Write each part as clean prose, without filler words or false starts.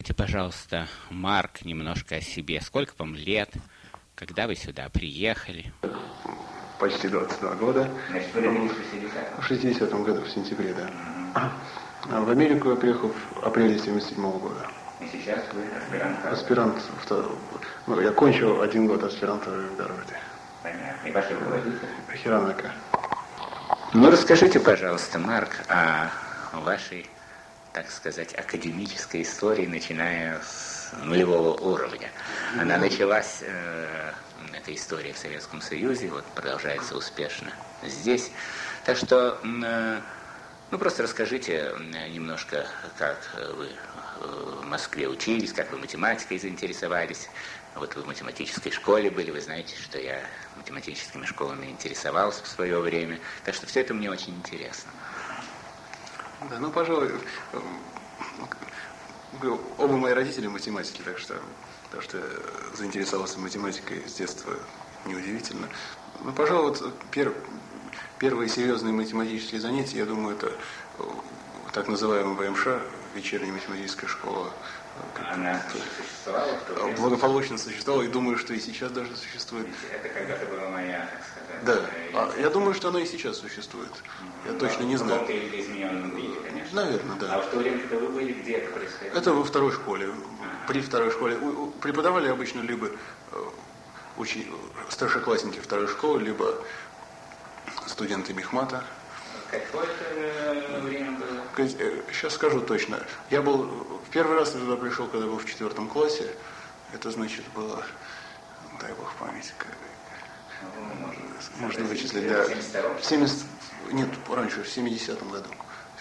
Расскажите, пожалуйста, Марк, немножко о себе. Сколько вам лет? Когда вы сюда приехали? Почти 22 года. Значит, вы родились в 60-м? В 60-м году, в сентябре, да. А в Америку я приехал в апреле 77-го года. И сейчас вы аспирант? Аспирант. Я кончил 1 год аспирантуры в Гарварде. Понятно. И ваши руководители? Хиранака. Ну, расскажите, пожалуйста, Марк, о вашей, так сказать, академической истории, начиная с нулевого уровня. Она началась, эта история в Советском Союзе, вот продолжается успешно здесь. Так что, просто расскажите немножко, как вы в Москве учились, как вы математикой заинтересовались. Вот вы в математической школе были, вы знаете, что я математическими школами интересовался в свое время. Так что все это мне очень интересно. Да, пожалуй, оба мои родители математики, так что заинтересовался математикой с детства неудивительно. Пожалуй, вот первые серьезные математические занятия, я думаю, это так называемая ВМШ, вечерняя математическая школа. Она существовала? Благополучно существовала, и думаю, что и сейчас даже существует. Это когда-то была моя, так сказать. Да, я думаю, что она и сейчас существует. Я точно не знаю. В каком-то или измененном виде, конечно. Наверное, да. А в то время, когда вы были, где это происходило? Это во второй школе. При второй школе. Преподавали обычно либо старшеклассники второй школы, либо студенты мехмата. Какое это время было? Сейчас скажу точно. Я был в первый раз я туда пришел, когда был в 4 классе. Это значит было, дай бог памяти, можно вычислить, да. Нет, раньше, в 70-м году.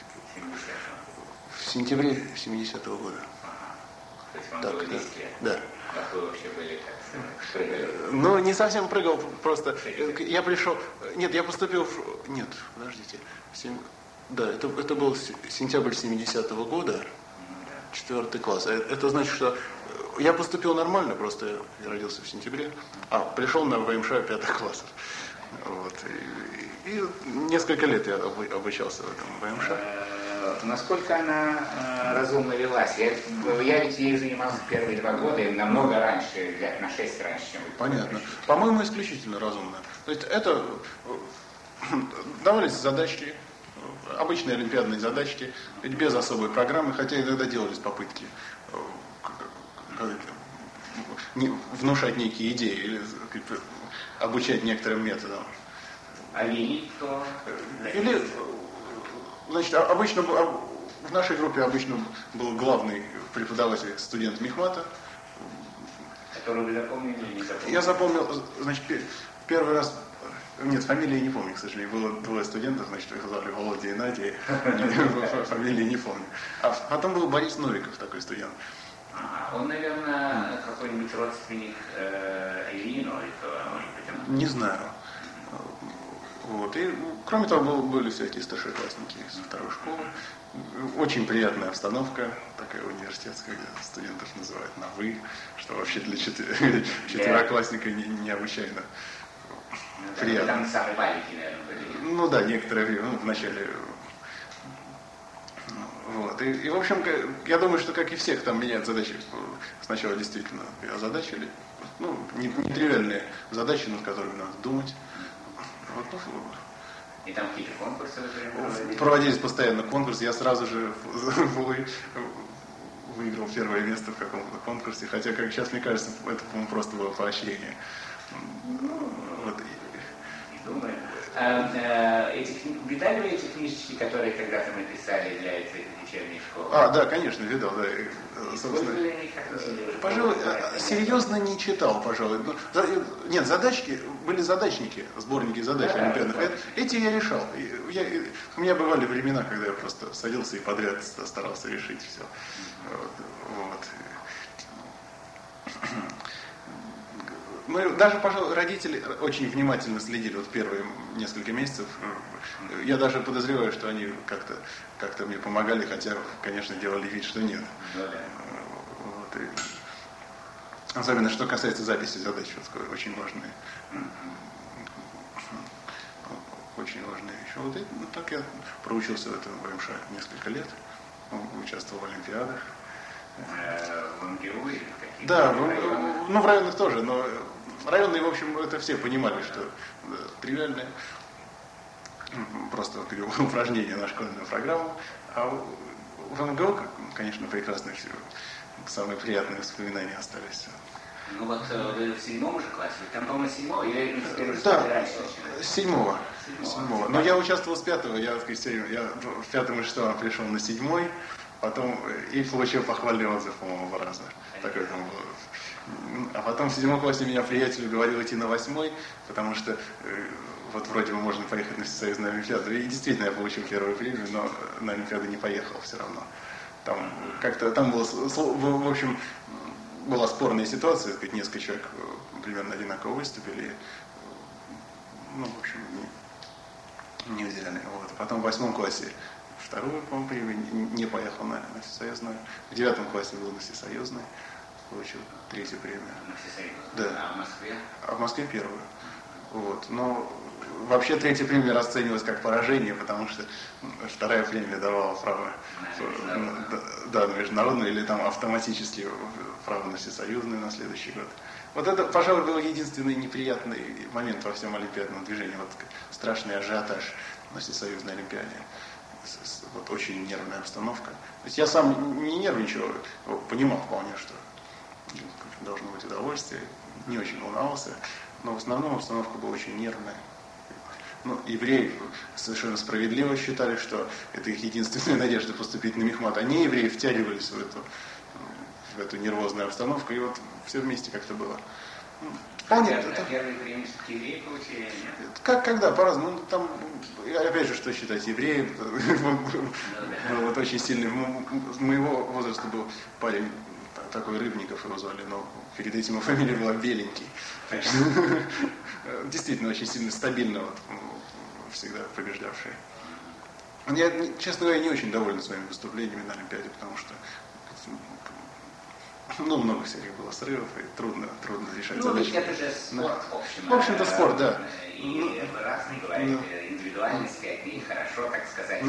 В сентябре 70-го года. То есть вам было 10 лет? Да. Как вы вообще были, так сказать, прыгали? Не совсем прыгал, просто я пришел. Нет, я поступил в. Нет, подождите. Да, это был сентябрь 70-го года, 4 класс. Это значит, что я поступил нормально, просто я родился в сентябре, а пришел на ВМШ 5 классов. Вот. И несколько лет я обучался в этом ВМШ. Насколько она разумно велась? Я ведь ей занимался первые 2 года, и намного раньше, лет на 6 раньше, чем вы. Понятно. По-моему, исключительно разумно. То есть это давались задачки, обычные олимпиадные задачки, ведь без особой программы, хотя иногда делались попытки внушать некие идеи или обучать некоторым методам. А вели кто? Или, значит, обычно в нашей группе обычно был главный преподаватель, студент мехмата. Который вы запомнили или не запомнили? Я запомнил, значит, первый раз. Нет, фамилии не помню, к сожалению. Было 2 студента, значит, их звали Володя и Надя. Фамилии не помню. А потом был Борис Новиков, такой студент. Он, наверное, какой-нибудь родственник Ильину, или кто, может быть? Не знаю. Вот. И, кроме того, были всякие старшеклассники из второй школы. Очень приятная обстановка, такая университетская, где студентов называют на «вы», что вообще для четвероклассника необычайно приятно. Там самые маленькие, наверное, были. Некоторое время, в начале. Вот. И, в общем, я думаю, что, как и всех, там меняют задачи. Сначала действительно озадачили. Нетривиальные задачи, над которыми надо думать. И там какие-то конкурсы вы проводились постоянно конкурсы. Я сразу же выиграл первое место в каком-то конкурсе. Хотя, как сейчас мне кажется, это, по-моему, просто было поощрение. Думаю. Видали вы эти книжечки, которые когда-то мы писали для этой вечерней школы? Да, конечно, видал, да. Собственно, пожалуй, серьезно не читал, пожалуй. Нет, задачки, были задачники, сборники задач олимпиадных. Эти я решал. У меня бывали времена, когда я просто садился и подряд старался решить все. Вот. Даже, пожалуй, родители очень внимательно следили первые несколько месяцев. Я даже подозреваю, что они как-то мне помогали, хотя, конечно, делали вид, что нет. Вот. Особенно, что касается записи задач, очень важные. Очень важная вещь. Так я проучился в этом ВМШ несколько лет. Участвовал в олимпиадах. МГУ или в каких-то Да, районах? ну в районах тоже, но районные, в общем, это все понимали, что тривиальное просто упражнение на школьную программу. А в МГУ, конечно, прекрасно все, самые приятные воспоминания остались. Ну вот вы в 7 уже классе, там, по-моему, 7 или да, раньше начинали? С 7. Но я участвовал с 5, я в 5 и 6 пришел на 7, потом и получил похвальный отзыв, по-моему, 2 раза. Такой там был. А потом в 7 классе меня приятель уговорил идти на 8, потому что вот вроде бы можно поехать на Всесоюзную Олимпиаду. И действительно я получил первую премию, но на Олимпиаду не поехал все равно. Там как-то, там было, в общем, была спорная ситуация, сказать, несколько человек примерно одинаково выступили. Ну, в общем, не взяли. Вот. Потом в 8 классе вторую, по-моему, премию, не поехал на Всесоюзную. В 9 классе был на Всесоюзной, получил 3-ю премию. На Всесоюзную? Да. А в Москве? А в Москве 1-ю. Вот. Но вообще 3-я премия расценивалась как поражение, потому что 2-я премия давала право на международную или там автоматически право на всесоюзную на следующий год. Вот это, пожалуй, был единственный неприятный момент во всем олимпиадном движении. Вот страшный ажиотаж на всесоюзной олимпиаде. Вот очень нервная обстановка. То есть я сам не нервничал, понимал вполне, что должно быть удовольствие, не очень волновался, но в основном обстановка была очень нервная. Ну, евреи совершенно справедливо считали, что это их единственная надежда поступить на мехмат. Они, евреи, втягивались в эту нервозную обстановку, и вот все вместе как-то было. Понятно. Первые премии евреи получили, нет? Когда? По-разному. Ну, там, опять же, что считать евреем. Вот очень сильный. Моего возраста был парень, такой Рыбников его звали, но перед этим его фамилия была Беленький. Действительно, очень сильно стабильно, вот, всегда побеждавший. Я, честно говоря, не очень доволен своими выступлениями на Олимпиаде, потому что много всяких было срывов, и трудно решать задачи. Ну, это же спорт, в общем-то, спорт, да. И разные, говорят, индивидуальности, одни хорошо, так сказать,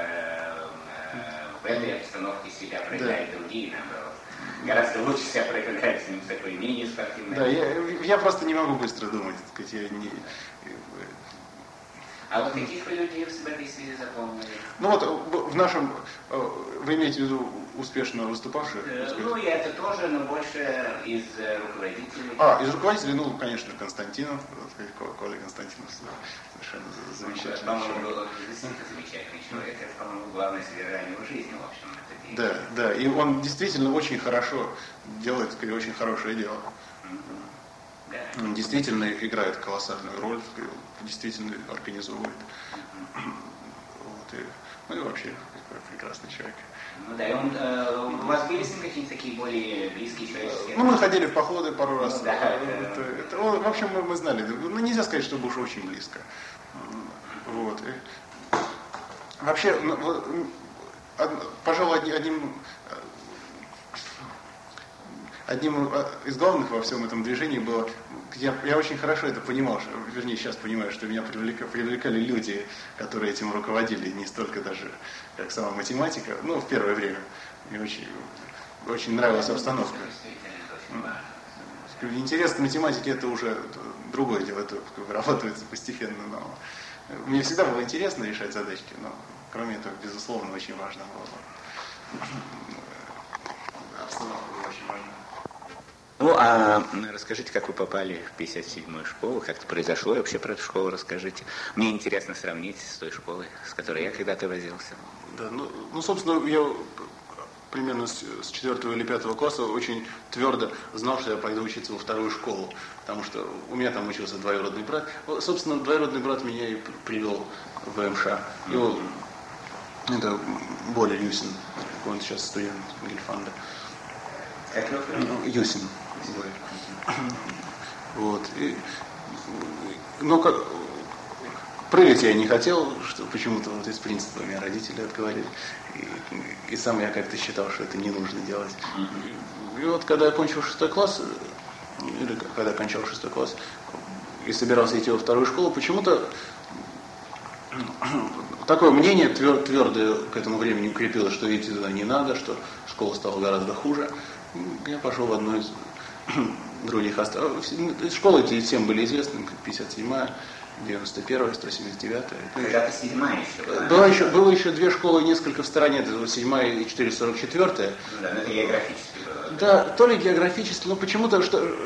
в этой обстановке себя проявляют, другие, наоборот. Гораздо лучше себя проявляют в такой менее спортивной. Да, я просто не могу быстро думать, так сказать, я не... А вот каких вы людей в этой связи запомнили? Ну вот в нашем, вы имеете в виду успешно выступавших? Ну, я это тоже, но больше из руководителей. Из руководителей, ну, конечно, Константинов, Коля Константинов, совершенно замечательный человек. По-моему, действительно замечательный человек. Это, по-моему, главное содержание его жизни, в общем. Да, и он действительно очень хорошо делает, очень хорошее дело. Он действительно играет колоссальную роль, действительно организовывает. Вот, и вообще прекрасный человек. Ну да, и у вас были с ним какие-то такие более близкие человеческие? Ну, мы ходили в походы пару раз. Ну, да, в общем, мы знали. Ну, нельзя сказать, что уж очень близко. Вот. И вообще, пожалуй, одним из главных во всем этом движении было, я очень хорошо это понимал, вернее, сейчас понимаю, что меня привлекали люди, которые этим руководили, не столько даже, как сама математика, в первое время. Мне очень нравилась обстановка. Интерес к математике — это уже другое дело, это вырабатывается постепенно, но мне всегда было интересно решать задачки, но кроме этого, безусловно, очень важно было. Обстановка была очень важна. Ну, а расскажите, как вы попали в 57-ю школу, как это произошло, и вообще про эту школу расскажите. Мне интересно сравнить с той школой, с которой я когда-то возился. Да, собственно, я примерно с 4 или 5 класса очень твердо знал, что я пойду учиться во 2-ю школу, потому что у меня там учился двоюродный брат. Собственно, двоюродный брат меня и привел в МШ. Это Боля Юсин, он сейчас студент Гильфанда. Юсин. Вот. Прыгать я не хотел, что почему-то из принципа меня родители отговорили. И сам я как-то считал, что это не нужно делать. И вот когда я кончил 6 класс, или когда кончал 6 класс, и собирался идти во 2-ю школу, почему-то такое мнение твердое к этому времени укрепилось, что идти туда не надо, что школа стала гораздо хуже. Я пошел в одну из других школы, эти всем были известны, 57-я, 91-я, 179-я. Когда-то 7-я еще была. Было еще две школы, несколько в стороне, это 7-я и 444-я. Ну да, но это географически было. Да, то ли географически, но почему-то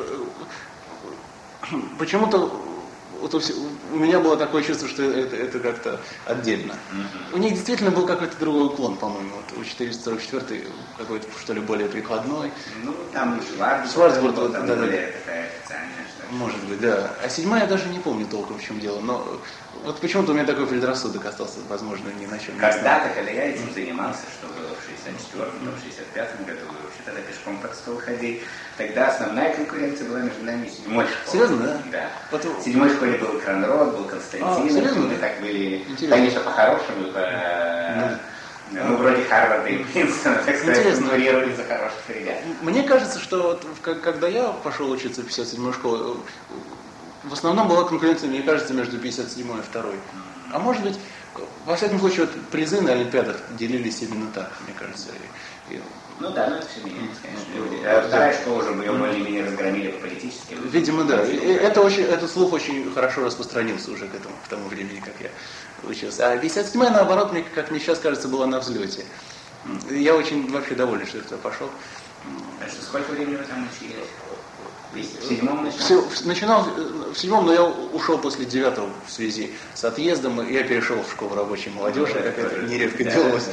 вот у меня было такое чувство, что это как-то отдельно. У них действительно был какой-то другой уклон, по-моему. Вот у 444 какой-то, что ли, более прикладной. Ну, там Шварцбург, там да, более такая официальная, что ли. Может быть, да. А 7-я я даже не помню толком, в чем дело. Но вот почему-то у меня такой предрассудок остался, возможно, ни на чем. Когда-то, когда я этим занимался, что было в 64-м, в 65-м году, вообще тогда пешком под стол ходил, тогда основная конкуренция была между нами и 7-й школой. Серьезно, да? Да. Вот... В 7-й школе был Кронрод, был Константин, серьезно? мы так были, интересно. Конечно, по-хорошему, ну, вроде Харварда и Принстона, так сказать, конкурировали за хороших ребят. Мне кажется, что вот, когда я пошел учиться в 57-ю школу, в основном была конкуренция, мне кажется, между 57-й и 2-й. А может быть, во всяком случае, вот призы на Олимпиадах делились именно так, мне кажется. Ну да, но это все меняется, конечно. Вторая школа уже ее более-менее разгромили по политическим. Видимо, да. Этот слух очень хорошо распространился уже к тому времени, как я учился. А 57-я, наоборот, как мне сейчас кажется, была на взлете. Я очень вообще доволен, что я туда пошел. А что, сколько времени вы там учились? В 7-м начинал? Начинал в 7-м, но я ушел после 9-го в связи с отъездом, и я перешел в школу рабочей молодежи, как это нередко делалось.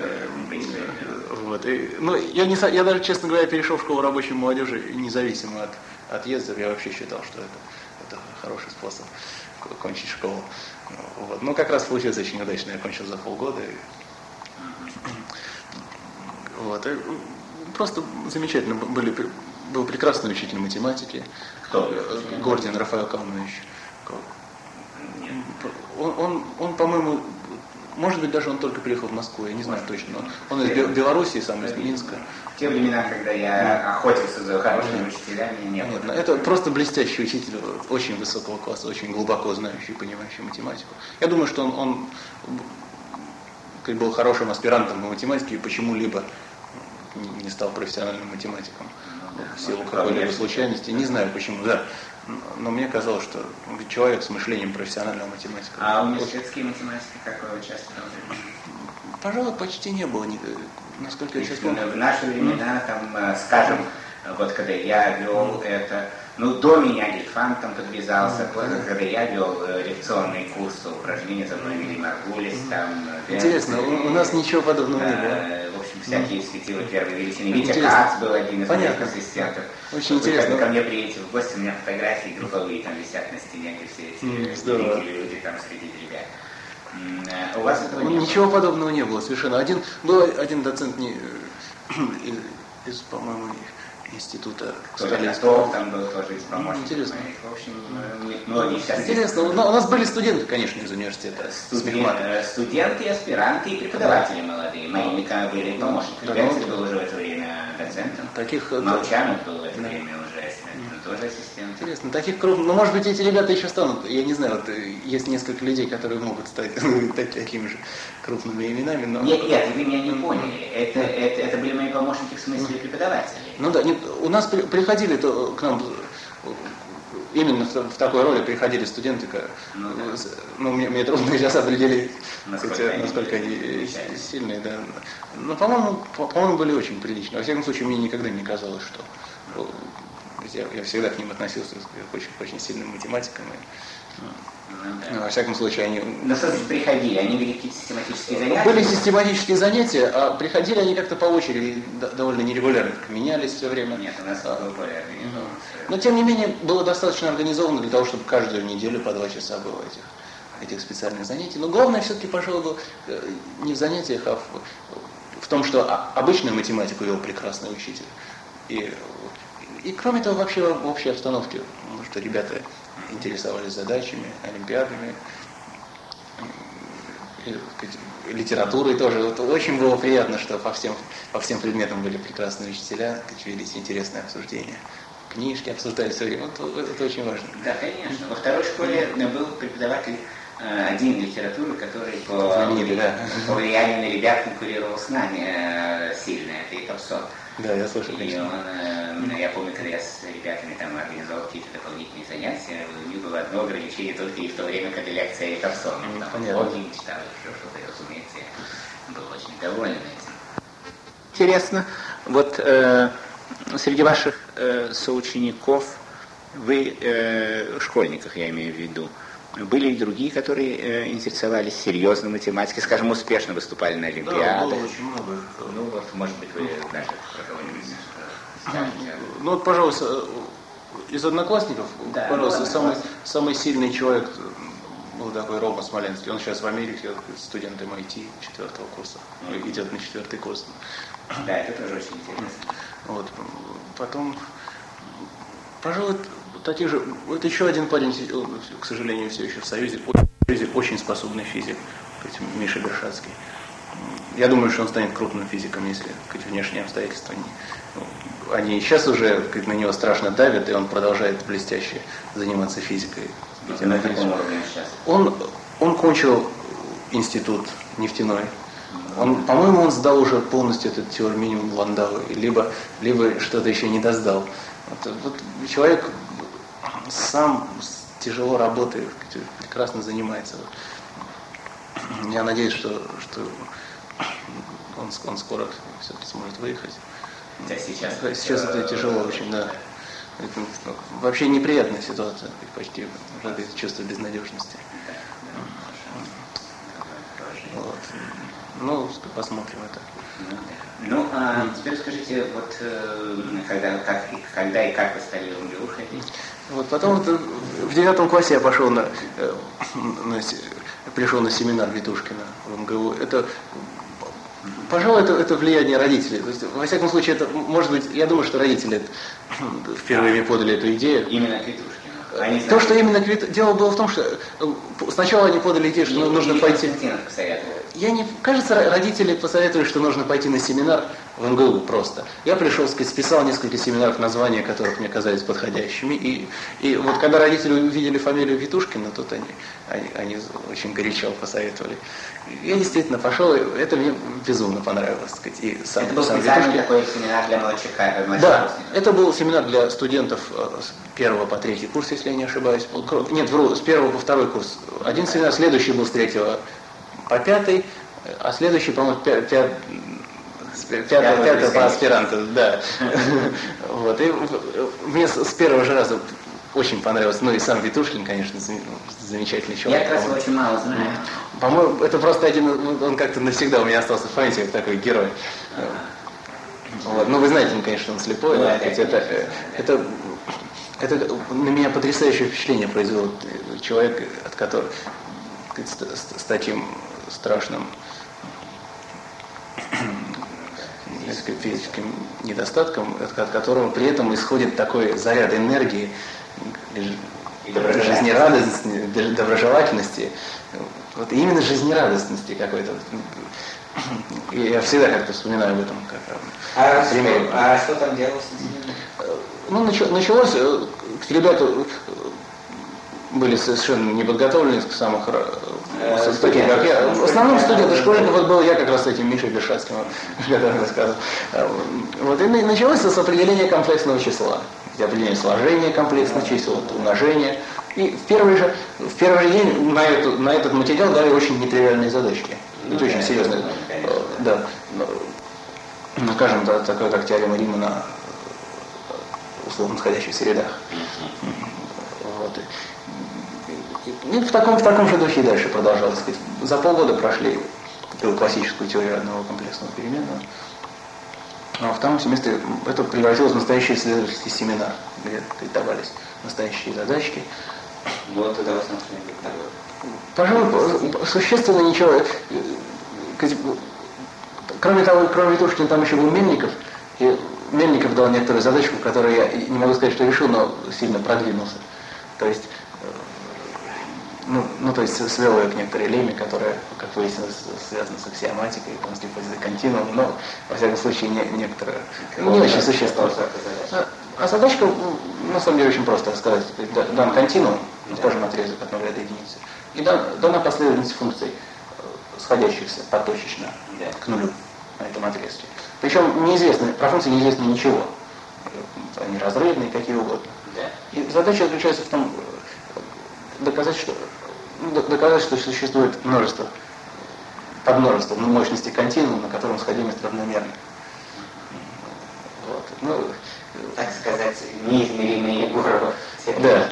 Вот. Я даже, честно говоря, перешел в школу рабочей молодежи независимо от отъездов. Я вообще считал, что это хороший способ кончить школу. Вот. Но как раз получилось очень удачно. Я кончил за полгода. Вот. И просто замечательно. Был прекрасный учитель математики. Кто? Гордин Рафаэль Калманович. Он, по-моему, может быть, даже он только приехал в Москву, я не знаю точно. Он из Белоруссии, сам из Минска. В те времена, когда я охотился за хорошими учителями, не было. Нет, это просто блестящий учитель, очень высокого класса, очень глубоко знающий, понимающий математику. Я думаю, что он был хорошим аспирантом по математике и почему-либо не стал профессиональным математиком в силу какой-либо случайности. Не знаю почему, да. Но мне казалось, что человек с мышлением профессионального математика. А университетские математики какое участие там? Пожалуй, почти не было, насколько я сейчас помню. В наши времена, там, скажем, вот когда я вел это, до меня Гельфанд там подвязался, когда я вел лекционные курсы упражнений за мной Эмилий Маргулис, там... Интересно, у нас ничего подобного не было. В общем, всякие светила первой величины. Витя Кац был один из моих ассистентов. Очень интересно. Ко мне приедете в гости, у меня фотографии групповые там висят на стене, где все эти великие люди там среди ребят. У вас этого не было? Ничего подобного не было совершенно. Был один доцент из, по-моему, института Столицкого. Там был тоже из помощников. Интересно. В общем, многие сейчас... Интересно. У нас были студенты, конечно, из университета. Студенты, аспиранты и преподаватели молодые. Моими были помощники. Генцель был уже в это время доцентом. Молчанов был в это время уже тоже ассистент. Интересно. Таких крупных... может быть, эти ребята еще станут. Я не знаю, есть несколько людей, которые могут стать такими же крупными именами. Но... Нет, вы меня не поняли. Это были мои помощники в смысле преподавателей. Ну да, у нас приходили к нам именно в такой роли приходили студенты, мне трудно сейчас определить, насколько они сильные, да. Но, по-моему, были очень приличные. Во всяком случае, мне никогда не казалось, что я всегда к ним относился к очень сильным математикам. Во всяком случае, они... Но что значит приходили? Они вели какие-то систематические занятия? Были систематические занятия, а приходили они как-то по очереди, довольно нерегулярно, менялись все время. Нет, у нас было более организовано. Но, тем не менее, было достаточно организовано для того, чтобы каждую неделю по 2 часа было этих специальных занятий. Но главное все-таки, пожалуй, было не в занятиях, а в том, что обычную математику вел прекрасный учитель. И кроме того, вообще в общей обстановке, потому что ребята интересовались задачами, олимпиадами, литературой тоже. Вот очень было приятно, что по всем предметам были прекрасные учителя, велись интересные обсуждения. Книжки обсуждали все время. Это очень важно. Да, конечно. Во второй школе был преподаватель один литературы, который по влиянию на ребят конкурировал с нами сильно, это Якобсон. Да, я слышал. И он, я помню, когда я с ребятами там организовал какие-то дополнительные занятия, у них было одно ограничение только и в то время, когда лекция Якобсона. Он не читал еще что-то, разумеется, я был очень доволен этим. Интересно, вот среди ваших соучеников, вы, школьниках я имею в виду, были и другие, которые интересовались серьезно математикой, скажем, успешно выступали на Олимпиадах? Да, было очень много. Ну вот, может быть, вы даже про кого-нибудь скажете. Ну вот, пожалуйста, из одноклассников, да, пожалуйста, самый сильный человек был такой Рома Смоленский. Он сейчас в Америке, студент MIT 4-го курса, идет на 4-й курс. Да, это тоже очень интересно. Вот. Потом, пожалуй, таких же, вот еще один парень, к сожалению, все еще в Союзе, очень способный физик, Миша Бершацкий. Я думаю, что он станет крупным физиком, если внешние обстоятельства они сейчас уже на него страшно давят, и он продолжает блестяще заниматься физикой. На каком уровне сейчас? Он кончил институт нефтяной. По-моему, он сдал уже полностью этот теорию минимум Ландау, либо что-то еще не досдал. Вот человек сам тяжело работает, прекрасно занимается. Я надеюсь, что он скоро все-таки сможет выехать. Да, сейчас это тяжело очень, да. Это вообще неприятная ситуация, почти это чувство безнадежности. Вот. Ну, посмотрим это. Ну, а теперь скажите, вот когда и как вы стали в МГУ ходить? Вот потом в 9 классе я пришел на семинар Витушкина в МГУ. Пожалуй, это влияние родителей. То есть, во всяком случае, это, может быть, я думаю, что родители впервые мне подали эту идею. Именно к Витушкину. То, что именно дело было в том, что сначала они подали идею, что нужно пойти. Кажется, родители посоветовали, что нужно пойти на семинар в МГУ просто. Я пришел, списал несколько семинаров, названия которых мне казались подходящими. И вот когда родители увидели фамилию Витушкина, тут они очень горячо посоветовали. Я действительно пошел, и это мне безумно понравилось. И сам, это был специальный такой семинар для младших Да, это был семинар для студентов с 1 по 3 курс, если я не ошибаюсь. Нет, с 1 по 2 курс. Один семинар, следующий был с 3 по 5, а следующий, по-моему, 5 по аспиранту, да. Вот. И мне с первого же раза очень понравилось. Ну и сам Витушкин, конечно, замечательный человек. Я как раз очень мало знаю. По-моему, это просто он как-то навсегда у меня остался в памяти, как такой герой. Вот. Ну вы знаете, конечно, он слепой. Да, это на меня потрясающее впечатление произвел человек, от которого с таким страшным физическим недостатком, от которого при этом исходит такой заряд энергии, жизнерадостности, доброжелательности, вот именно жизнерадостности какой-то. И я всегда как-то вспоминаю об этом как примере. А что там делалось? Ну, началось, ребята были совершенно неподготовлены к самых таких, как я. В основном студенты школьников, вот был я как раз с этим Мишей Бершацким, который рассказывал. Вот, и началось с определения комплексного числа. Определение сложения комплексных чисел, умножения. И в первый же день на этот материал дали очень нетривиальные задачки. Это очень серьезные. Да. Ну, скажем, такое как теорема Римана условно сходящихся рядах. Вот. И в таком же духе и дальше продолжалось. За полгода прошли классическую теорию одного комплексного переменного. А во втором семестре это превратилось в настоящий исследовательский семинар, где давались настоящие задачки. Вот это вас пожалуй, существенно ничего. Кроме того, кроме Витушкина, там еще был Мельников. И Мельников дал некоторую задачку, которую я не могу сказать, что решил, но сильно продвинулся. То есть, то есть свел ее к некоторой лемме, которая, как выяснилось, связана с аксиоматикой, с гипотезой континуума, но, во всяком случае, некоторая, не очень существенная. А задачка, на самом деле, очень просто сказать. Дан континуум, скажем, отрезок от 0 до единицы. и дана последовательность функций, сходящихся поточечно к нулю на этом отрезке. Причем неизвестно, про функции неизвестно ничего. Они разрывные, какие угодно. И задача заключается в том, доказать, что существует подмножество мощности континуума, на котором сходимость равномерна. Вот. Ну, так сказать, неизмеримые Егорова. Да.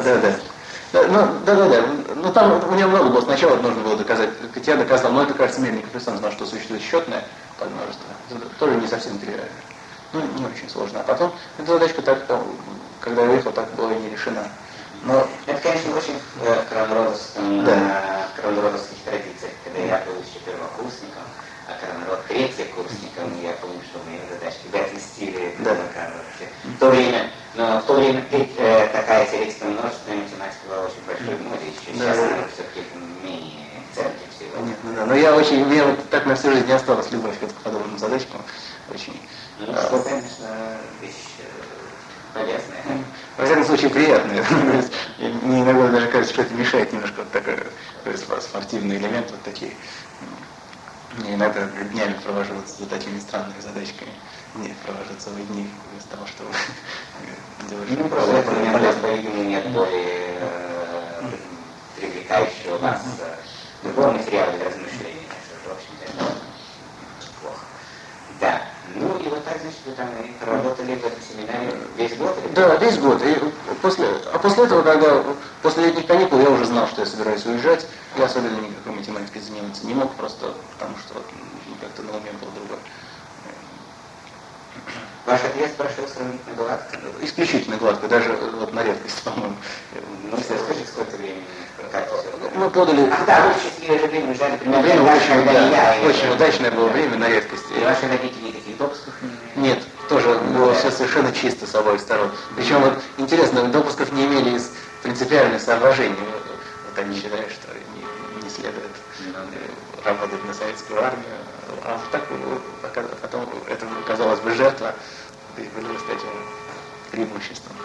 Ну там у него много было. Сначала нужно было доказать, я доказал, но это, кажется, Мельников и сам знал, что существует счетное подмножество. Это тоже не совсем тривиально. Ну, не очень сложно. А потом, эта задачка так, когда я уехал, так была и не решена. Но это, конечно, очень в кронродовских традициях, когда я был еще первокурсником, а Кронрод третьекурсником, и я помню, что мои задачки в этом стиле на Кронроде. В то время такая теоретика множественная математика была очень большой в моде, еще сейчас она все-таки менее ценная всего. Понятно, да. Но у меня вот так на всю жизнь не осталась любовь к подобным задачкам. Очень. Что, конечно, вещь полезная. Во всяком случае, приятная. Мне иногда даже кажется, что это мешает немножко вот такой спортивный элемент, вот такие. Я иногда днями провожу вот за такими странными задачками. Нет, провожу целые дни вместо того, чтобы делать просто это иногда, по-видимому, нет более привлекающего вас другого материала для размышления, что, в общем-то, это плохо. Да. Ну и вот так, значит, вы там проработали в этом семинаре весь год? Да, весь год. И после этого, когда после летних каникул я уже знал, что я собираюсь уезжать, я особенно никакой математикой заниматься не мог, просто потому что как-то на уме было другое. Ваш отъезд прошел сравнительно гладко? Исключительно гладко, даже вот на редкость, по-моему. Ну, скажите, сколько времени? Мы подали... Да, вы счастливое же время уезжали примерно. Время очень удачное было время на редкость. И ваши родители никаких допусков не имели? Нет, тоже было все совершенно чисто с обоих сторон. Причем вот интересно, допусков не имели из принципиальных соображений. Вот они считают, что не следует работать на советскую армию. А так потом это казалось бы жертва, и были стать преимуществом.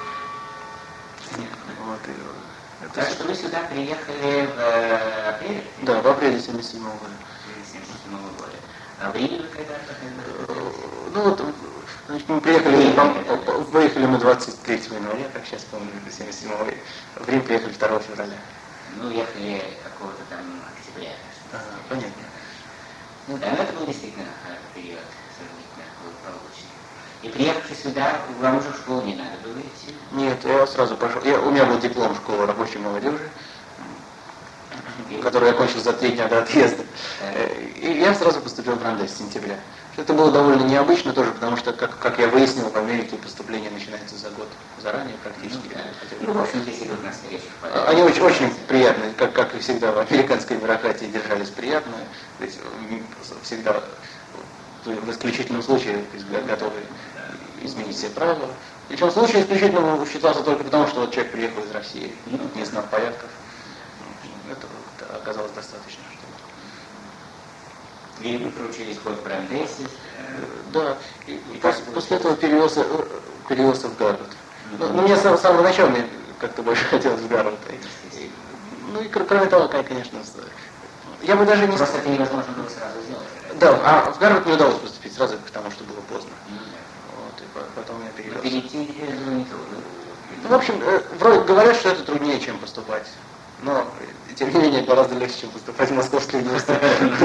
Вот, так что вы сюда приехали в апреле? Да, в апреле 1977 года. 1977 года. А в Риме вы когда проходили? Ну вот, значит, мы выехали мы 23 января, как сейчас помню, 1977 в Рим приехали 2 февраля. Ну, ехали какого-то там октября. Понятно. Ну да, но это был действительно период сравнительно благополучный. И приехавши сюда, вам уже в школу не надо было идти? Нет, я сразу пошел. У меня был диплом школы рабочей молодежи, который я кончил за 3 дня до отъезда. И я сразу поступил в Брандес с сентября. Это было довольно необычно тоже, потому что, как я выяснил, в Америке поступление начинается за год заранее практически. Ну, в общем, здесь идут на встречу. Они очень приятные, как и всегда в американской бюрократии держались приятно. То есть всегда в исключительном случае готовы изменить все правила. Причем случай исключительно считался только потому, что вот человек приехал из России, не знал порядков. Это оказалось достаточно. И вы проучились хоть в Брандесе? Да. И после этого перевелся в Гарвард. Ну, мне с самого начала мне как-то больше хотелось в Гарвард. Ну и кроме того, конечно, я бы даже не... Просто это невозможно было сразу сделать. Да, а в Гарвард не удалось поступить сразу, потому что было поздно. Вот, и потом я перевелся. Перейти было не трудно. Ну, в общем, вроде говорят, что это труднее, чем поступать. Но, тем не менее, гораздо легче, чем поступать в Московский университет.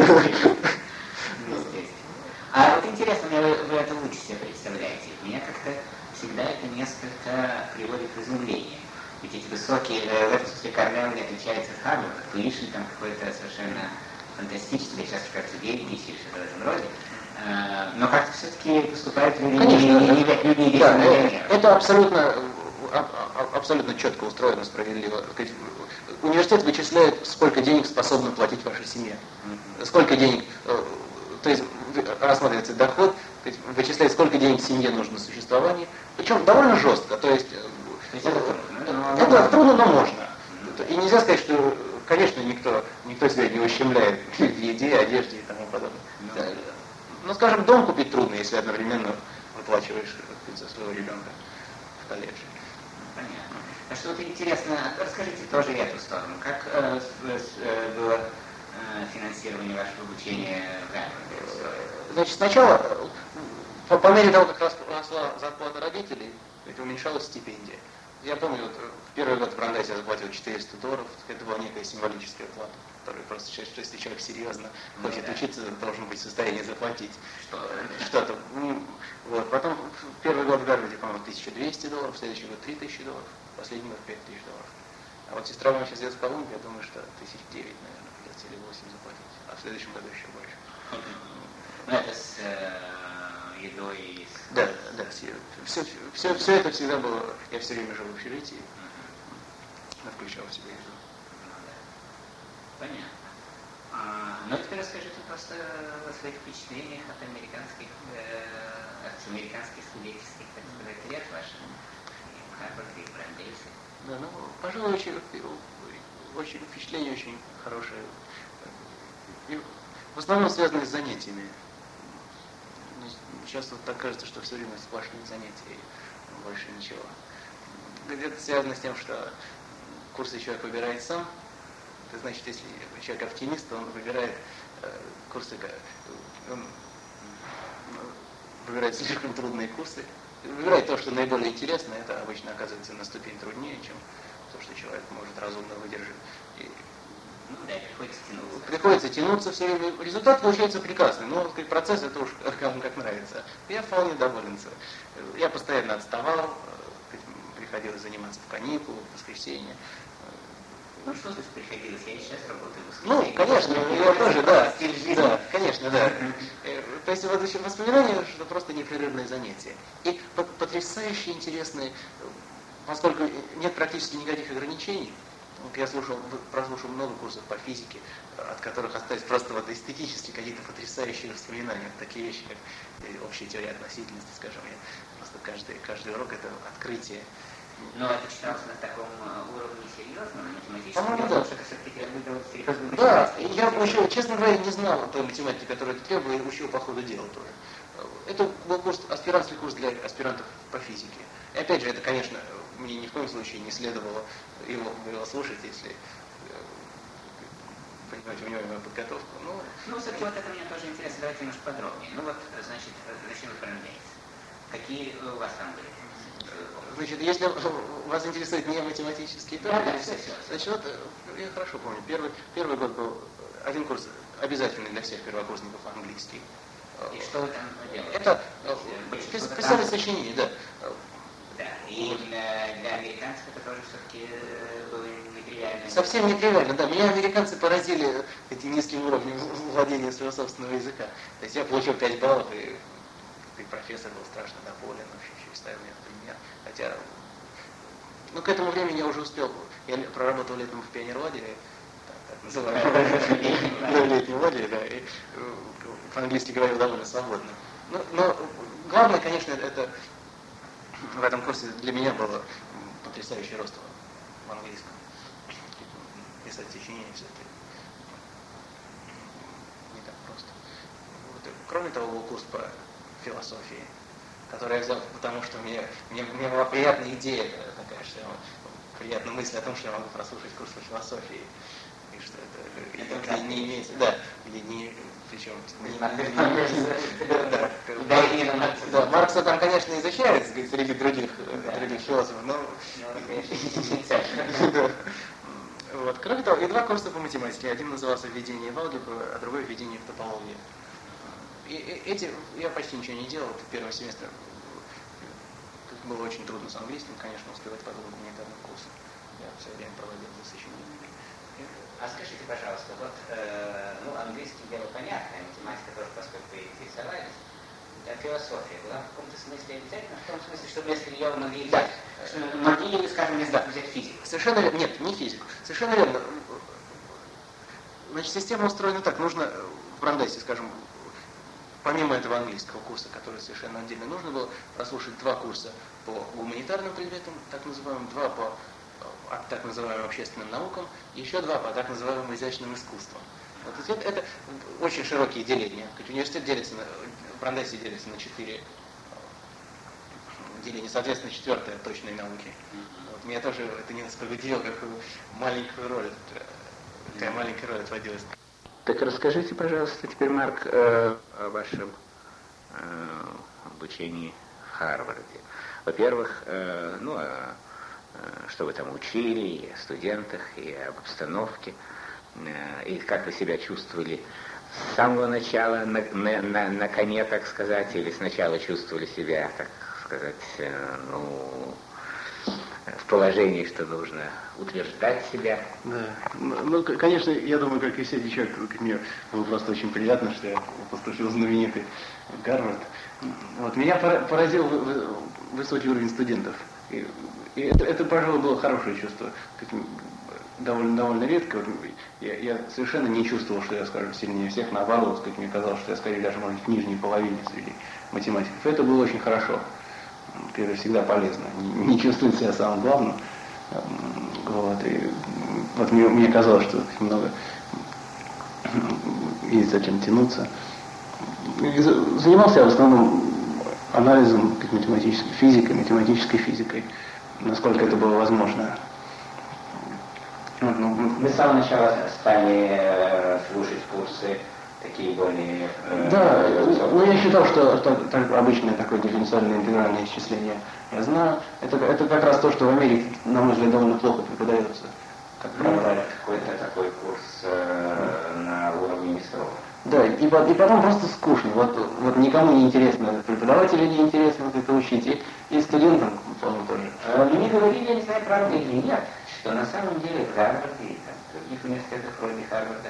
А вот интересно, вы это лучше себе представляете. Меня как-то всегда это несколько приводит к изумлению. Ведь эти высокие, в этом смысле Корнелл не отличается от Харварда, Туишин там какой-то совершенно фантастический, сейчас кажется, великий, или что-то в этом роде. Но как-то все-таки поступают люди не да, это абсолютно четко устроено, справедливо. Университет вычисляет, сколько денег способна платить ваша семья. Сколько денег, то есть рассматривается доход, то есть вычисляет, сколько денег семье нужно на существование. Причем довольно жестко, то есть это трудно, но можно. И нельзя сказать, что, конечно, никто себя не ущемляет в еде, одежде и тому подобное. Но, скажем, дом купить трудно, если одновременно выплачиваешь за своего ребенка в колледже. Понятно. А что вот интересно, расскажите тоже эту сторону. Как было финансирование вашего обучения в Гарварде? Значит, сначала, по мере того, как росла зарплата родителей, ведь уменьшалась стипендия. Я помню, вот, в первый год в Брандайсе я заплатил $400, это была некая символическая плата, которую просто если человек серьезно хочет учиться, должен быть в состоянии заплатить что-то. Вот. Потом первый год в Гарварде, по-моему, $1200, в следующий год $3000, последний год $5000. А вот сестра моя сейчас идет в Колумбию, я думаю, что 1009, наверное, придется или 8 заплатить, а в следующем году еще больше. Ну, это с едой? Да, все это всегда было, я все время жил в общежитии, включал в себя еду. Понятно. Ну, теперь расскажите просто о своих впечатлениях от американских студенческих, так сказать, лет ваших, в Гарварде и Брандейсе. Да, ну, пожалуй, очень впечатление очень хорошее. И в основном связано с занятиями. Сейчас вот так кажется, что все время сплошные занятия и больше ничего. Это связано с тем, что курсы человек выбирает сам. Это значит, если человек оптимист, то он выбирает курсы, он выбирает слишком трудные курсы. Выбирает то, что наиболее интересно, это обычно оказывается на ступень труднее, чем то, что человек может разумно выдержать. Да, приходится тянуться. Приходится тянуться все время. Результат получается прекрасный, но процесс это уж кому как нравится. Я вполне доволен. Я постоянно отставал, приходилось заниматься в каникулы, в воскресенье. Ну что здесь приходилось? Я и сейчас работаю в Ну, воскресенье. конечно, я тоже, да. Да, конечно, да. То есть вот еще воспоминания, что просто непрерывные занятия. И потрясающе интересные, поскольку нет практически никаких ограничений. Вот я прослушал много курсов по физике, от которых остались просто вот эстетически какие-то потрясающие воспоминания. Такие вещи, как общая теория относительности, скажем, я просто каждый урок это открытие. Но это читалось на таком уровне серьезном, математическом? По-моему, да. Что это все-таки требовало серьезного. Да, я учил, честно говоря, не знал той математики, которую это требовало, и учил по ходу дела тоже. Это был аспирантский курс для аспирантов по физике. И опять же, это, конечно, мне ни в коем случае не следовало его слушать, если понимать внимание подготовку. Ну, все-таки вот это мне тоже интересно, давайте немножко подробнее. Ну вот, значит, начнем с Брандейса. Какие у вас там были? Значит, если вас интересует не математические теории, значит, вот, я хорошо помню, первый год был один курс обязательный для всех первокурсников английский. И что вы там делали? Это писали сочинения, да. Да, и для американцев это тоже все-таки было нетривиально. Совсем нетривиально, да. Меня американцы поразили этим низким уровнем владения своего собственного языка. То есть я получил 5 баллов, и профессор был страшно доволен, вообще еще ставил меня в пример. Хотя, к этому времени я уже успел, я проработал летом в пионерлагере, так называемом летнем лагере, да, и по-английски говорил довольно свободно. Но главное, конечно, это в этом курсе для меня было потрясающий рост в английском. Писать сочинения все-таки не так просто. Вот. Кроме того, был курс по философии, который я взял, потому что мне была приятная идея такая, что приятная мысль о том, что я могу прослушать курс по философии, и что это не имеется, да, или не, причем да, Маркса там, конечно, изучается среди других философов, но вот. Кроме того, и 2 курса по математике. Один назывался «Введение в алгебру», а другой «Введение в топологию». И эти я почти ничего не делал. В первом семестре было очень трудно с английским, конечно, успевать по 2 гуманитарных курсам. Я все время проводил за сочинениями. А скажите, пожалуйста, вот, английский дело понятное, математика тоже, поскольку вы интересовались, а философия была в каком-то смысле обязательно, в том смысле, что если ее могли взять, могли ли, скажем, взять физику? Совершенно верно. Нет, не физику. Совершенно верно. Значит, система устроена так. Нужно в Брандайсе, скажем, помимо этого английского курса, который совершенно отдельно, нужно было прослушать 2 курса по гуманитарным предметам, так называемым, 2 по так называемым общественным наукам, и еще 2 по так называемым изящным искусствам. Вот это очень широкие деления. Университет в Брандайсе делится на 4 деление, соответственно, четвертое точные науки. Вот, меня тоже это несколько удивило, какую маленькую роль, какая маленькая роль отводилась. Так расскажите, пожалуйста, теперь, Марк, о вашем обучении в Харварде. Во-первых, что вы там учили, и о студентах, и об обстановке, и как вы себя чувствовали с самого начала на коне, так сказать, или сначала чувствовали себя, так сказать, в положении, что нужно утверждать себя. Да. Ну, конечно, я думаю, как и все девчонки, мне было просто очень приятно, что я поступил в знаменитый Гарвард. Вот. Меня поразил высокий уровень студентов. И это, пожалуй, было хорошее чувство. Довольно редко. Я совершенно не чувствовал, что я, скажем, сильнее всех. Наоборот, мне казалось, что я скорее даже, может быть, в нижней половине среди математиков. Это было очень хорошо. Это всегда полезно. Не чувствовать себя самым главным. Вот. И вот мне казалось, что много есть зачем тянуться. И занимался я в основном анализом математической физикой, насколько это было возможно. Вы с самого начала стали слушать курсы такие более... Да, но я считал, что обычное такое дифференциальное интегральное исчисление я знаю. Это как раз то, что в Америке, на мой взгляд, довольно плохо преподается. Как правило, какой-то такой курс на уровне МИСРО. Да, и потом просто скучно. Вот никому не интересно, преподавателю не интересно вот это учить, и студентам, по-моему, тоже. Мне говорили, я не знаю, правда или нет, что на самом деле в Гарварде и в других университетах вроде Харварда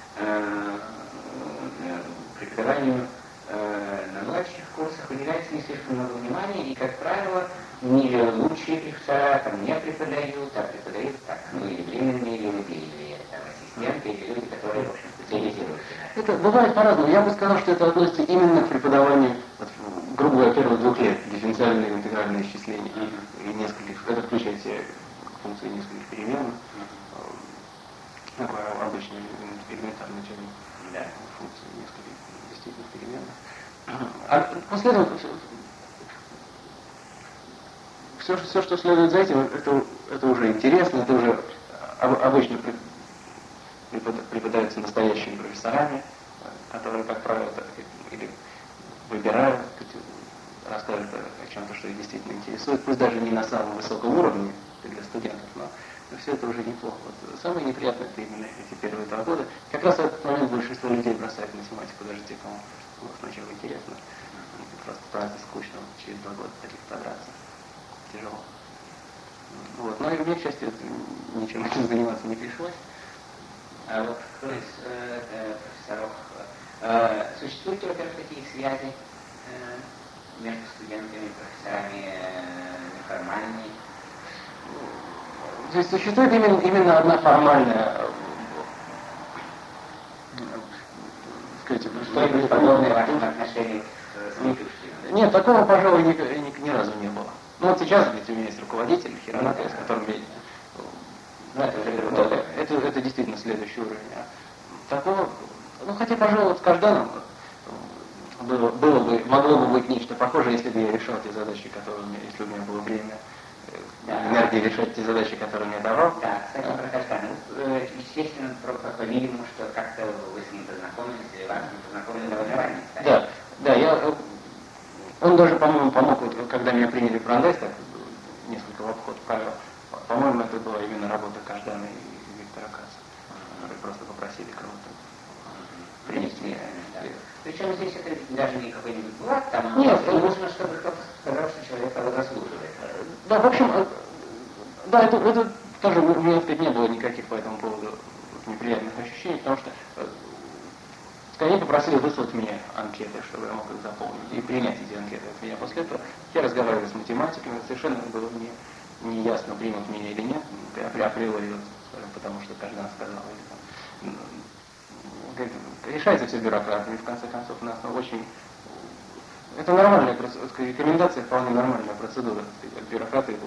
преподаванию на младших курсах уделяется не слишком много внимания, и, как правило, не лучшие профессора там не преподают, а преподают так, или временные люди, или там, ассистенты, или люди, которые, в общем, специализируются. Это бывает по-разному. Я бы сказал, что это относится именно к преподаванию, грубо говоря, первых 2 лет, дифференциальное и интегральное исчисление. И нескольких, это включает в себя функции нескольких переменных. Такое обычное элементарное учение. Да. Функции нескольких действительных переменных. А после этого все, что следует за этим, это уже интересно, это уже обычно преподаются настоящими профессорами, которые, как правило, или выбирают, рассказывают о чем-то, что их действительно интересует, пусть даже не на самом высоком уровне для студентов, но все это уже неплохо. Вот самое неприятное это именно эти первые 2 года. Как раз в этот момент большинство людей бросает математику, даже те, кому сначала интересно. Просто правда скучно через 2 года таких подраться. Тяжело. Вот. Но и мне, к счастью, ничем этим заниматься не пришлось. А вот кто из профессоров, существуют ли, во-первых, такие связи между студентами и профессорами неформальные? То есть существует именно одна формальная, Что-нибудь подобное в вашем отношении с Микушкиным? Нет, такого, пожалуй, ни разу не было. Ну вот сейчас ведь у меня есть руководитель Хиронакис, с которым я... Это действительно следующий уровень. Такого, хотя, пожалуй, вот с Кажданом могло бы быть нечто похожее, если бы я решал те задачи, если бы у меня было время, энергии решать те задачи, которые мне давал. Да, кстати, про Каждана. Естественно, по-видимому, что как-то вы с ним познакомились, или вас не познакомили довольно ранее. Да, он даже, по-моему, помог, когда меня приняли в Брандайс, так, несколько в обход правил. По-моему, это была именно работа Каждана и Виктора Каца, которые просто попросили кого-то принести. Причем здесь это даже не какой-нибудь благ, там нет, нужно, чтобы кто-то сказал, что человек того заслуживает. Да, в общем, да, это тоже у меня, так сказать, не было никаких по этому поводу неприятных ощущений, потому что они попросили выслать мне анкеты, чтобы я мог их заполнить, и принять эти анкеты от меня. После этого я разговаривал с математиками, совершенно было не ясно, примут меня или нет, априори, потому что каждый сказал, решается все бюрократами, в конце концов, у нас очень... Это нормальная рекомендация, вполне нормальная процедура. Бюрократы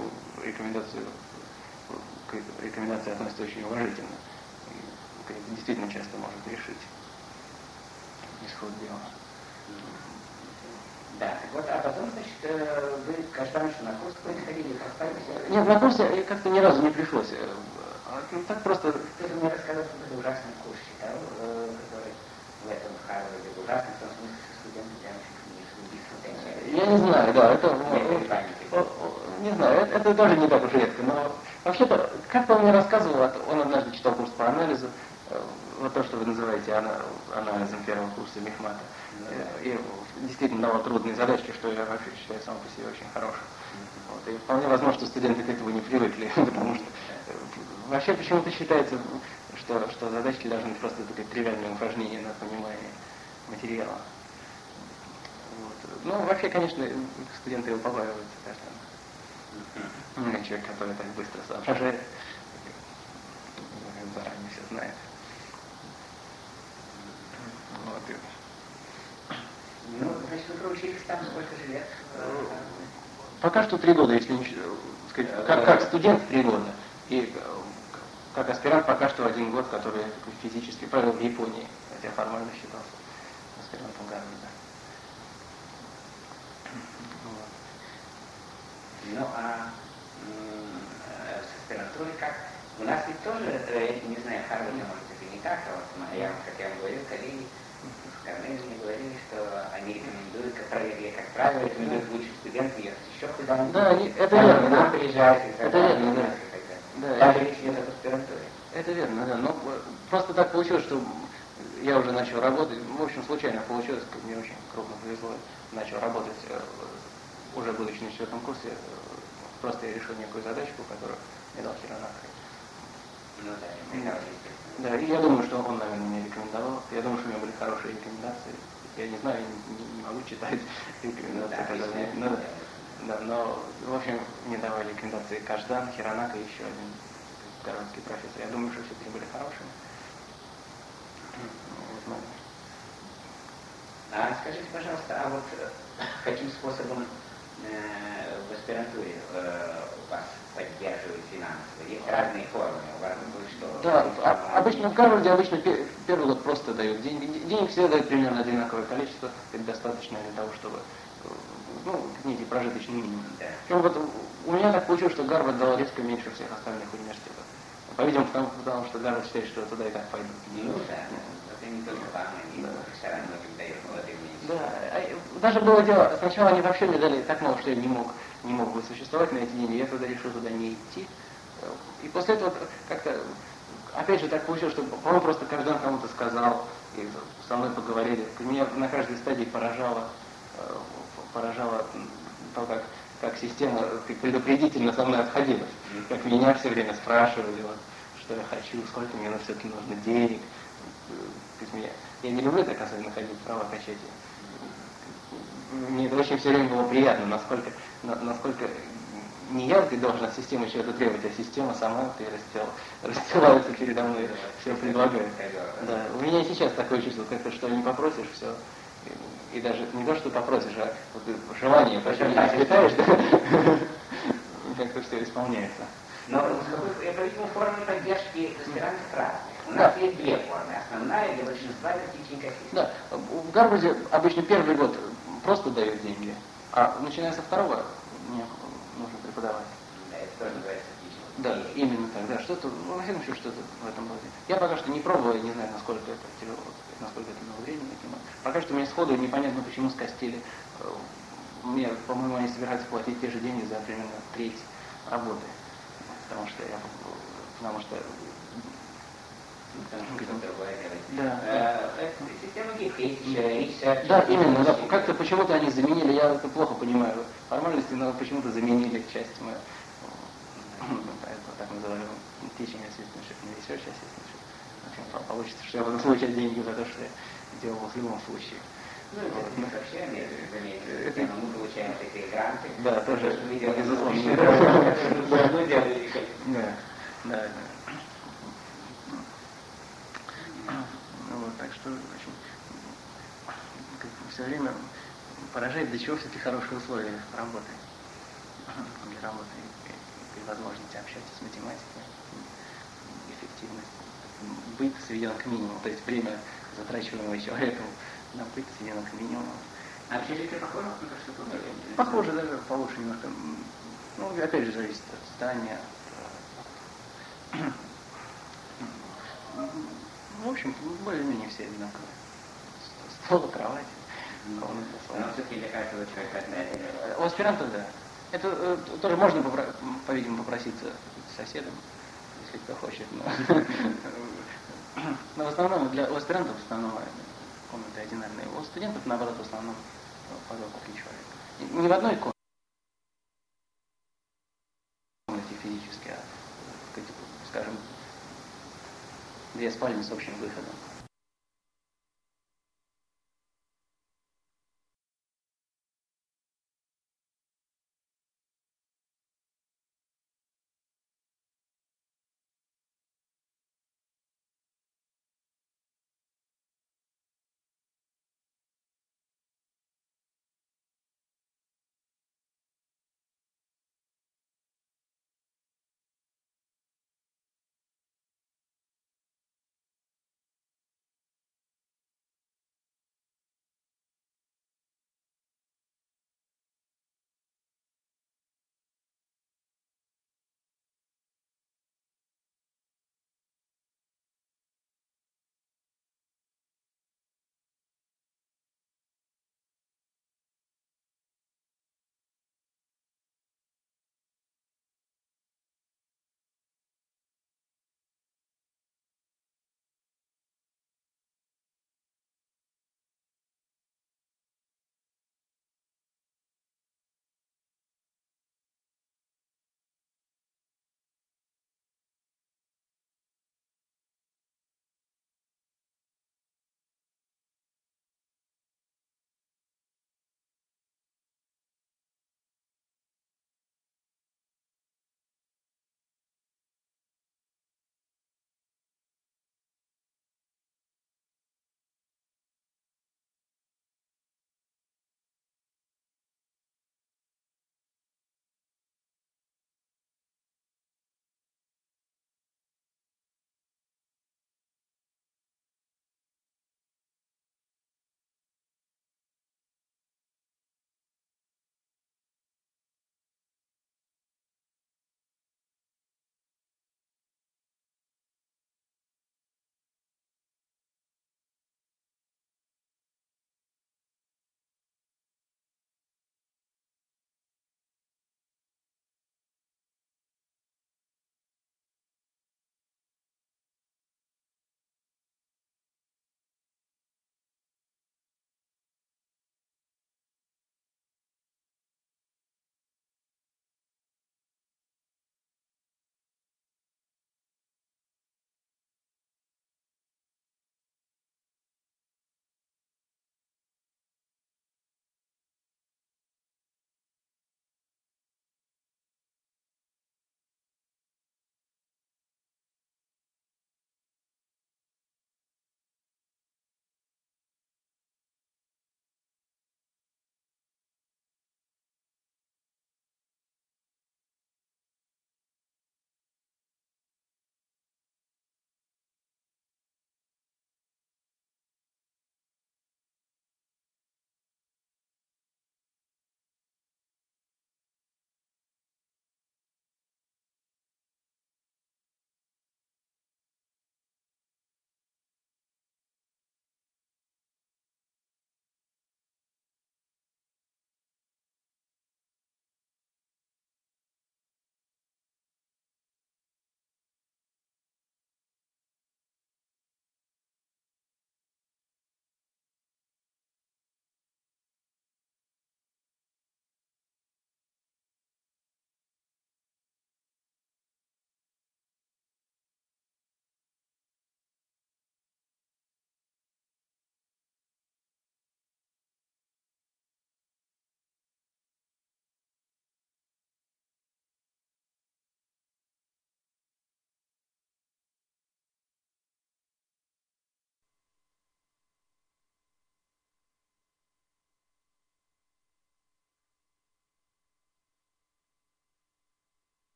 к рекомендации относятся очень уважительно. И это действительно часто может решить исход дела. Да, вот, а потом, значит, вы каждый раз на курс какой-то ходили, как Нет, на курсе как-то ни разу не пришлось. Так просто... Ты мне рассказал, что это ужасный курс читал, который в этом Харварде ужасный, в том смысле, что студенты прям чуть не Я не знаю, да, это... Не знаю, это даже не так уж редко, но вообще-то, как-то он мне рассказывал, он однажды читал курс по анализу, вот то, что вы называете анализом первого курса Мехмата. И действительно давал трудные задачки, что я вообще считаю сам по себе очень хорошим. Вот. И вполне возможно, что студенты к этому не привыкли, потому что вообще почему-то считается, что задачки должны быть просто такое тривиальное упражнение на понимание материала. Вот. Ну, вообще, конечно, студенты его побаиваются, кажется. Человек, который так быстро соображает, заранее все знает. Вот. Ну, значит, вы проучились там сколько же лет? Пока что 3 года, если не сказать, как студент 3 года. И как аспирант пока что 1 год, который физически провел в Японии, хотя формально считался аспирантом Гарварда. Вот. Ну, а с аспирантурой как? У нас ведь тоже, не знаю, в Харварде, может быть, и не так, а вот я, как я вам говорил, коллеги в Корнеле мне говорили, что они рекомендуют, как правило, рекомендуют лучшим студентам ехать еще куда-нибудь. Да, это верно. Нам приезжают, это верно, да. Да, даже речь идет об аспирантуре. Это верно, да. Но просто так получилось, что я уже начал работать. В общем, случайно получилось, мне очень крупно повезло. Начал работать, уже будучи на 4 курсе, просто я решил некую задачку, которую мне дал Хиронака. Ну да, и я думаю, что он, наверное, меня рекомендовал. Я думаю, что у меня были хорошие рекомендации. Я не знаю, не могу читать рекомендации. Но, в общем, мне давали рекомендации Каждан, Хиронака и еще один гарвардский профессор. Я думаю, что все-таки были хорошими. А скажите, пожалуйста, а вот каким способом в аспирантуре вас поддерживают финансово? Есть разные формы. У вас что? Да, обычно в Гарварде первый год просто дают деньги. Денег всегда дают примерно одинаковое количество. Это достаточно для того, чтобы некий прожиточный минимум. Да. Ну, вот у меня так получилось, что Гарвард дал резко меньше всех остальных университетов. По-видимому, потому что Гарвард считает, что туда и так пойдут. Ну да, это не только вам, они профессора многим дают молодым людям. Да, даже было дело, сначала они вообще мне дали так мало, что я не мог бы существовать на эти деньги, я тогда решил туда не идти. И после этого как-то, опять же, так получилось, что, по-моему, просто каждый кому-то сказал, и со мной поговорили. Меня на каждой стадии поражало то, как система предупредительно со мной отходилась, как меня все время спрашивали, вот, что я хочу, сколько мне все-таки нужно денег. Я не люблю так особенно ходить в права качать. Мне это очень все время было приятно, насколько не я должен от системы чего-то требовать, а система сама расстилается передо мной, все предлагает. Да. У меня сейчас такое чувство, как-то что не попросишь, все. И даже не то, что попросишь, а вот желание почти не испытаешь, да? Как-то все исполняется. Но по-видимому, формы поддержки аспирантов разные. У нас есть 2 формы. Основная для большинства это teaching assistant. Да, в Гарварде обычно первый год просто дают деньги, а начиная со 2-го мне нужно преподавать. Да, это тоже называется teaching. Да, именно так, да, что-то, во всяком случае, что-то в этом роде. Я пока что не пробовал, я не знаю, насколько это тяжело, насколько это много времени. Пока что мне сходу непонятно, почему скостили. Мне, по-моему, они собираются платить те же деньги за примерно треть работы. Потому что система GitHub, да, именно, да, как-то почему-то они заменили, я это плохо понимаю, формальности, но почему-то заменили часть мою, так называемую teaching assistantship, не research assistantship. В общем, получится, что я буду получать деньги за то, что я делал в любом случае. Ну, это вообще заметили, мы получаем такие гранты. Да, тоже, безусловно. Да. Вот, так что, в общем, все время поражает, до чего все-таки хорошие условия работы. Для работы и возможности общаться с математикой, эффективность. Быт сведен к минимуму, то есть время, затрачиваемое человеком на быт, сведено к минимуму. Общежитие похоже на то, что тут? Похоже, даже получше немножко. Ну, опять же, зависит от здания. В общем, более-менее все одинаковые. Стол, кровать, комната. Но все-таки для каждого человека одна. У аспирантов, да. Это тоже можно, по-видимому, попроситься соседом, если кто хочет. Но в основном у аспирантов в основном комнаты одинарные. У студентов, наоборот, в основном по 2-3 человека. Не в одной комнате физически, а, скажем, 2 спальни с общим выходом.